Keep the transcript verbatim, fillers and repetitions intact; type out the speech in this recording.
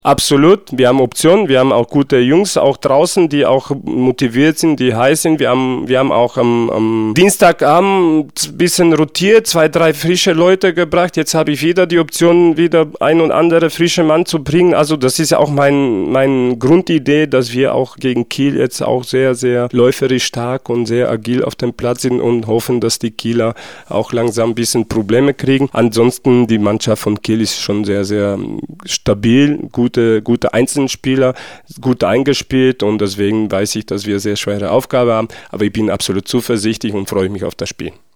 Absolut, wir haben Optionen, wir haben auch gute Jungs auch draußen, die auch motiviert sind, die heiß sind. Wir haben, wir haben auch am, am Dienstagabend ein bisschen rotiert, zwei, drei frische Leute gebracht. Jetzt habe ich wieder die Option, wieder ein und andere frische Mann zu bringen. Also das ist ja auch mein, mein Grundidee, dass wir auch gegen Kiel jetzt auch sehr, sehr läuferisch stark und sehr agil auf dem Platz sind und hoffen, dass die Kieler auch langsam ein bisschen Probleme kriegen. Ansonsten, die Mannschaft von Kiel ist schon sehr, sehr stabil, gut. Gute, gute Einzelspieler, gut eingespielt und deswegen weiß ich, dass wir eine sehr schwere Aufgabe haben, aber ich bin absolut zuversichtlich und freue mich auf das Spiel.